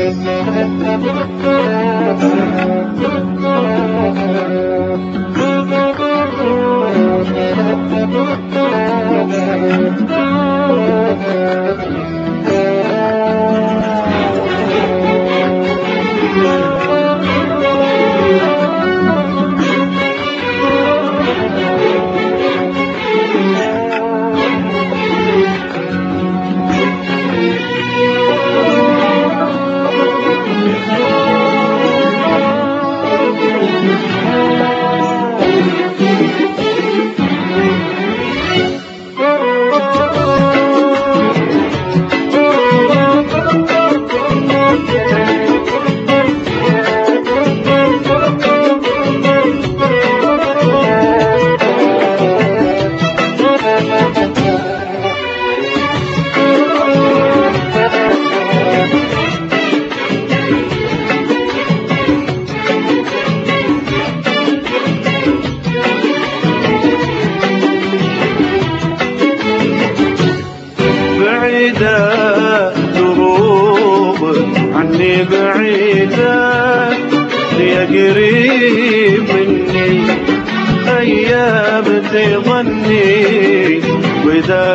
دروب عني بعيدة يا قريب مني، أيام تظني وإذا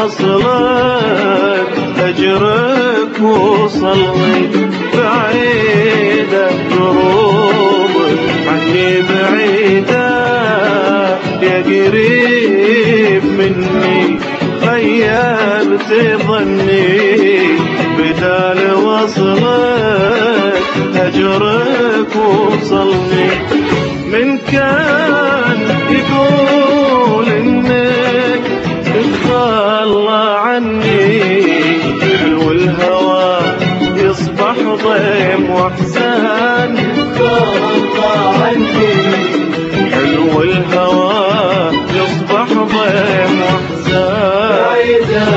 لوصلت أجرك وصلني. بعيدة دروب عني بعيدة يا قريب مني، أيام تظني بدال وصلك أجرك وصلني. من كان يقول إنك تتخلى عني، حلو الهوى يصبح ضيم وأحزان. تتخلى عني حلو الهوى يصبح ضيم وأحزان. بعيدة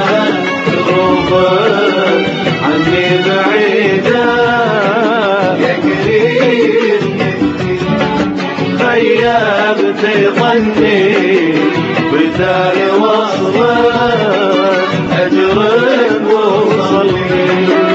دروبك عني بعيدة يا قريب مني، أيام تظني بدال وصلك أجرك وصلني.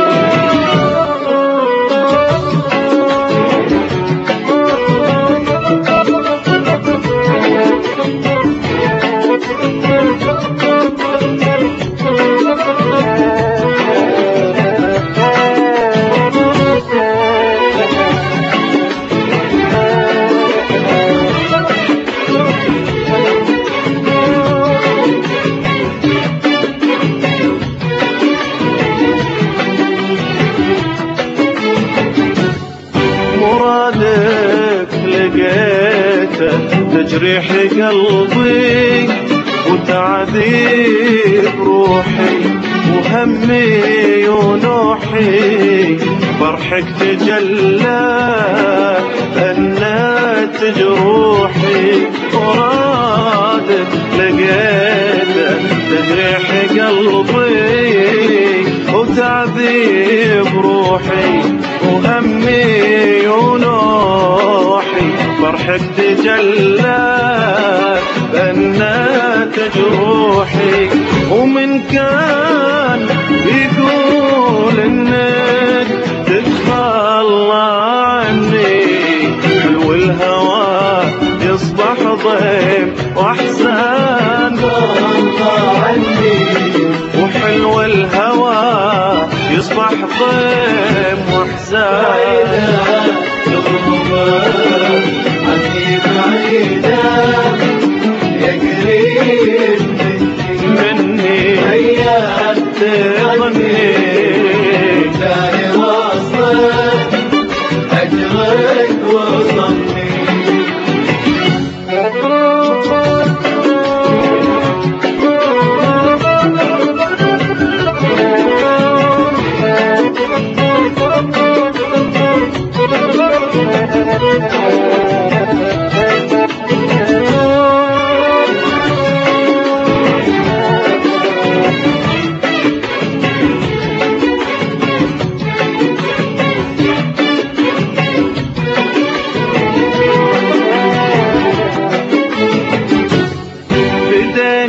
تجريح قلبي وتعذيب روحي وهمي ونوحي، فرحك تجلى أنت جروحي. مرادك لقيته تجريح قلبي وتعذيب روحي وهمي ونوحي، فرحك تجلى بنات جروحي. ومن كان يقول إنك تتخلى عني، حلو الهوى يصبح ضيم وأحزان. تتخلى عني وحلو الهوى يصبح ضيم وأحزان. عني بعيدة يا قريب مني، أيام تظني بدال وصلك أجرك وصلني.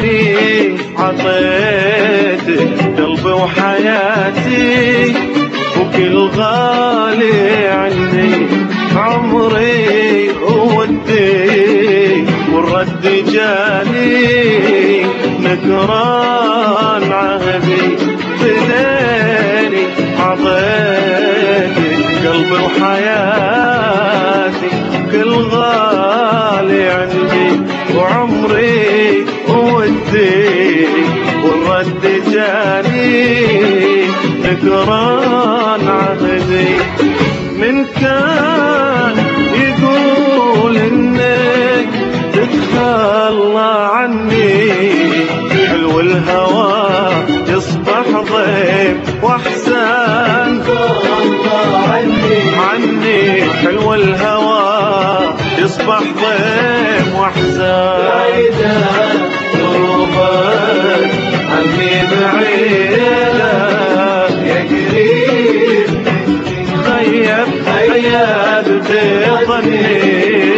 عطيتك قلبي وحياتي وكل غالي عندي عمري وودي والرد جاني نكران عهدي بديني عطيتي قلبي وحياتي كل غالي عندي وعمري وودي والرد جاني نكران عهدي من كان يقول انك تتخلى عني حلو الهوى يصبح ضيف واحزان عني حلو الهوى يصبح ضيف واحزان قربك عني بعيدة يا قريب خيب خيب تظني